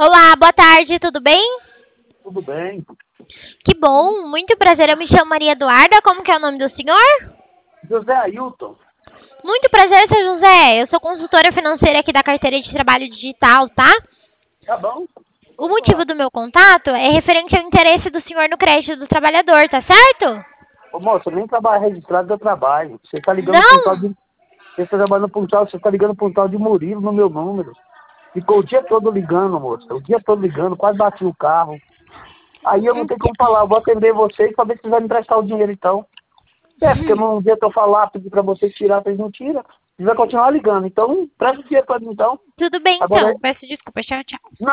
Olá, boa tarde, tudo bem? Tudo bem? Que bom, muito prazer. Eu me chamo Maria Eduarda. Como que é o nome do senhor? José Ailton. Muito prazer, seu José. Eu sou consultora financeira aqui da carteira de trabalho digital, tá? Tá bom? O Pode motivo falar. do meu contato é referente ao interesse do senhor no crédito do trabalhador, tá certo? Ô, moço, eu nem trabalho registrado, eu trabalho. Você tá ligando para um tal Não? de... Você tá trabalhando para um tal, você tá ligando para um tal de Murilo no meu número. Ficou o dia todo ligando, moço. O dia todo ligando, quase bati o carro. Aí eu não tenho como falar, eu vou atender vocês para ver se vai me emprestar o dinheiro então. Porque não adianta eu falar, pedir para vocês tirar, vocês não tiram. Vocês vão continuar ligando. Então, presta o dinheiro para mim então. Tudo bem Agora, então. Peço desculpa. Tchau, tchau.